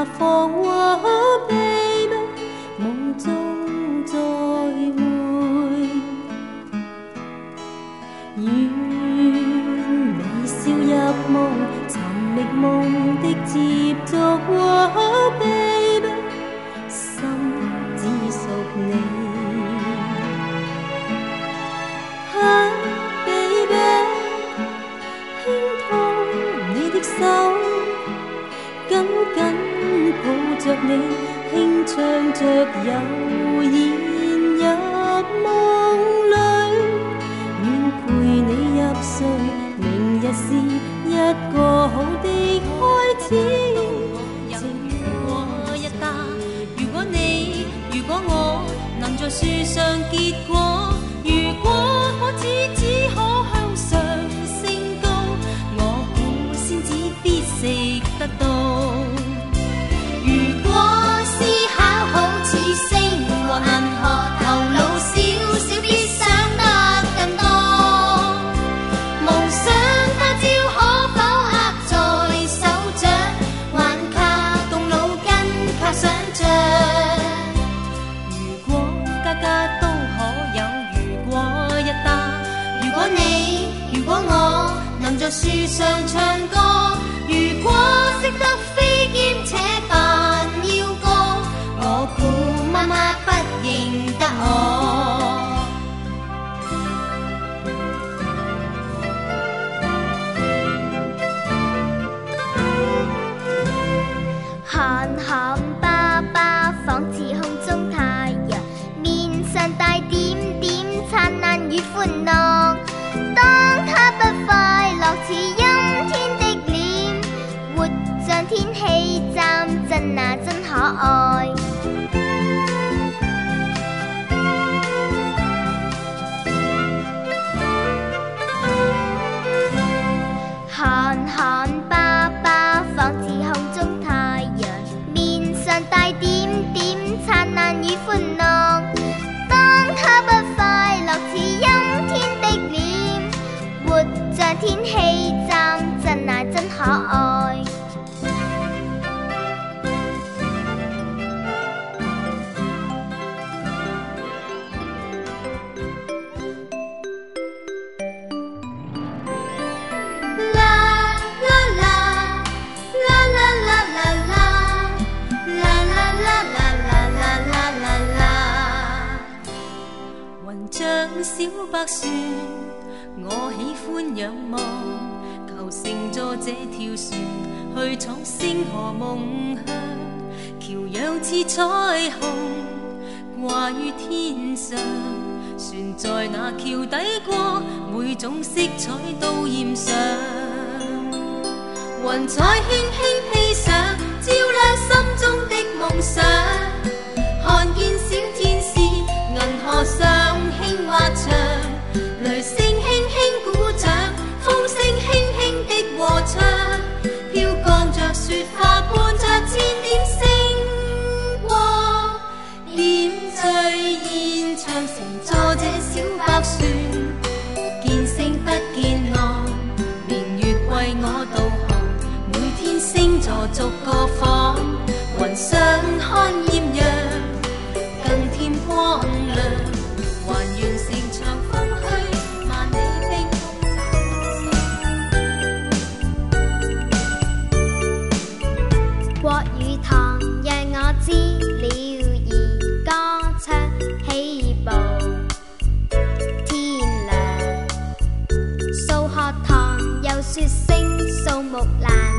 芳华秘密，梦中再会。愿微笑入梦，寻觅梦的接续和秘密，心只属你。Baby， 轻拖你的手，紧紧抱着你，轻唱着悠然入梦里，愿陪你入睡。明日是一个好的开始。如果一打，如果你，如果我能在树上结果，如果可只可向上升高，我估仙子必食得到。如果思考好似星和银河，頭腦少少必想得更多。夢想他朝可否握在手掌，還靠動腦筋靠想像。如果家家都可有如果一打，如果你，如果我能在樹上唱歌，如果識得飛兼且扮要歌，我估媽媽不認得我。 看看爸爸仿似空中太陽，面上帶點點燦爛與歡樂。當他不快樂似陰天的臉，活像天氣站真啊真可愛。看看爸爸仿似空中太陽，面上帶點點燦爛與歡樂。當他不快樂似陰天的臉，活像天氣站真啊真可愛。 像小白船，我喜歡仰望，求乘坐這條船去闖星河夢鄉。橋樣似彩虹掛於天上，船在那橋底過，每種色彩都染上。雲彩輕輕披上，照亮心中的夢想。看見小天使銀河上輕滑翔，雷聲輕輕鼓掌，風聲輕輕的和唱，飄降着雪花，伴着千點星光，點綴現場。乘坐這小白船，見星不見岸，年月為我導航，每天星座逐個訪，雲上看豔陽，更添光亮，還完成場風虛萬里冰封。 國語堂讓我知了兒歌唱起步，天亮。數學堂又說聲數目難。